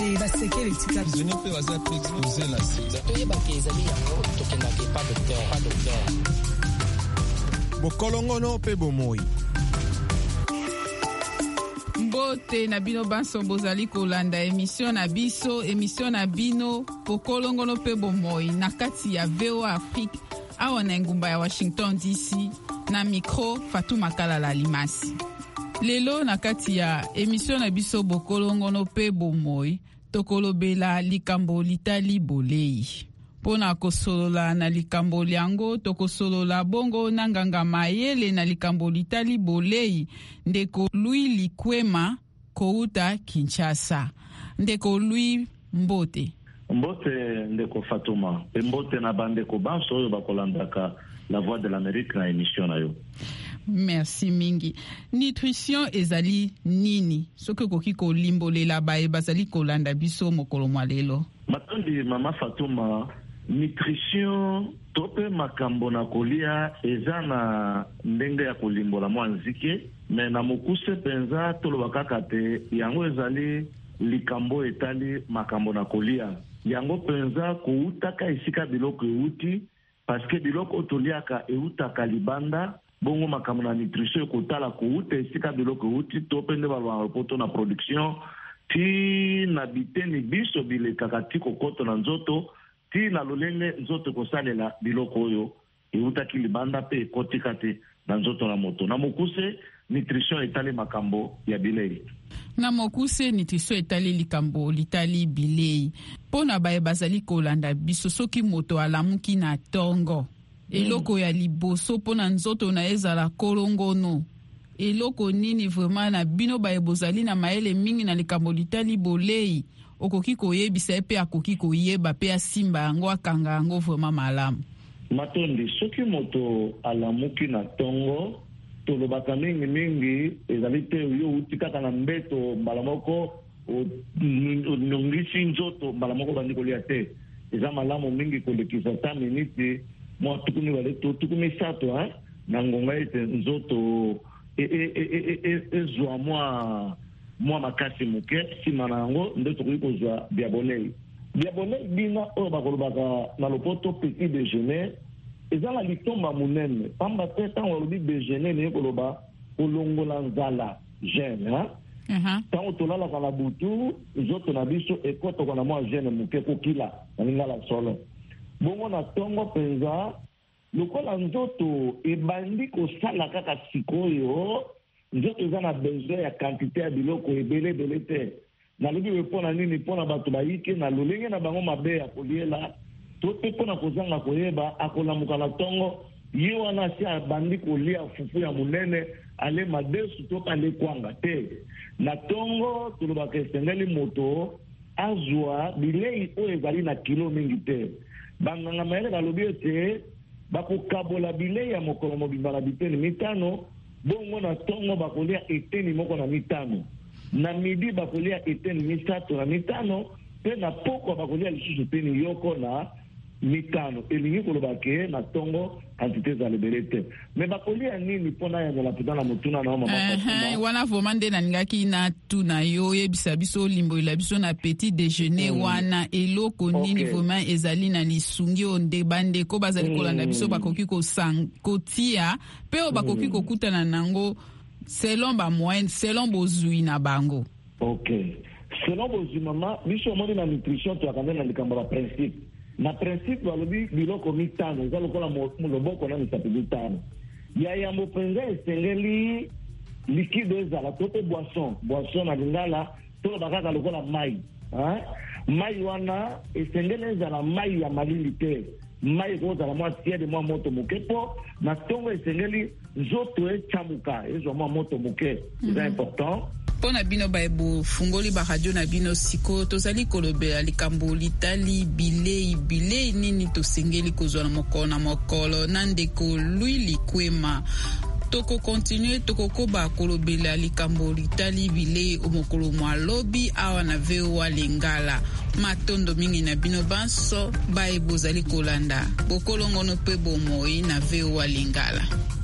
basekele tika zone pe waza pe exposer la sida toyeba ke ezali yango tokendaka pas docteur bokolongono pe bomoi. Mbote na bino banso bozali kolanda émission na bino bokolongono pe bomoi na kati ya VOA Afrique awa na ngumba ya Washington DC na micro Fatou Makalala Limasi. Lelo na kati ya émission na biso bokolongono pe bomoi tokolobela likambo litali bolei. Pona kosolola na likambo liango tokosolola bongo na nganga mayele na likambo litali bolei ndeko Louis Likwema kouta Kinshasa. Ndeko Louis Mbote ndeko Fatuma mbote na bandeko banso oyo bakolandaka la voix de l'Amérique na émission na yo. Merci mingi. Nutrition ezali nini? Soki koki kolimbolela baye bazali kolanda biso mokolo mwalelo. Matondi mama Fatuma, nutrition tope makambo na kolia eza na ndenge ya kolimbola mwanzike me na mokuse penza tolobaka kate yango ezali likambo etali makambo na kolia yango penza koutaka esika biloko euti parce que biloko otoliaka eutaka libanda bongo makambo na nutrition kotala kouta esika biloko euti tope nde balwa poto na production ti na biteni biso bilekaka ti kokoto na nzoto ti na lolenge nzoto kosalela biloko oyo eutaki libanda pe ekotika te na nzoto na moto. Na mokuse nutrition etali makambo ya bilei. Na mokuse nutrition etali likambo litali bilei. Pona baye bazali kolanda biso soki moto alamuki na tongo. Eloko ya liboso pona nzoto na ezala kolongono. Eloko nini vraiment na bino baye bozali na maele mingi na likambo litali bolei. Okoki koyebisa epe akoki koyeba pe asimba yango akanga yango vraiment malamu. Matondi, soki moto alamuki na tongo, tolobaka mingi ezali te yo uti kaka na mbeto mbala moko nongisi nzoto mbala moko bandi kolia te. Eza malamu mingi kolekisa ta miniti mwa tukumi wale tukumi sato na ngonga ete nzoto ezwa mwa makasi muke sima na yango nde tokoki kozwa biabonei bina oyo bakolobaka na lopoto petit déjeuner eza na litomba munene pamba te ntango alobi déjeuner neye koloba kolongola nzala jeune ntango tolalaka na butu nzoto na biso ekotoko na mwa jeune muke kokila na lingala solo bongo na tongo mpenza lokola nzoto ebandi kosala kaka sikoyo nzoto eza na besoin ya quantité ya biloko ebele te nalobi mpona nini mpona bato bayike na lolenge na bango mabe ya koliela to pe mpona kozanga koyeba akolamuka na tongo ye wana asi abandi kolia fufu ya monene ale madesu to ale kwanga te na tongo tolobaka esengeli moto azwa bilei oyo ezali na kilo mingi te banganga mayele balobi ete bakokabola bilei ya mokolo mobimba na biteni mitano bongo na tongo bakolia eteni moko na mitano na midi bakolia eteni misato na mitano pe na poko bakolia lisusu eteni yoko na mitano elingi koloba ke na tongo quantité za lebele te me bakolia nini mpona yangola mpenza na motuna na mama wana vraiment nde naningaki na tuna yo yebisa biso limbolela biso na petit déjeuner wana eloko nini vraiment ezali na lisungi oyo nde bandeko bazali kolanda biso bakoki kotia pe oyo bakoki kokutana nango selon ba moyenne selon bozwi na bango. Selon bozwi mama biso omoni na nutrition toyakande na likambo la principe na principe balobi biloko mitano eza lokola loboko na misapi mitano ya yambo mpenza esengeli liquide ezala to pe boisson na lingala toloba kaka lokola mai mai wana esengeli ezala mai ya malili te mai ekozala mwa tiede mwa moto moke mpo na ntongo esengeli nzoto echamuka ezwa mwa moto moke eza important. Pona bino baebo fungoli ba radio na bino siko tozali kolobela likambo litali bilei nini tosengeli kozwa na mokolo na ndeko Louis Likwema toko continue toko koba kolobela likambo litali bilei omokolo mwalobi awa na VOA Lingala matondo mingi na bino banso baebo zali kolanda bokolongono pe bomoi na VOA Lingala.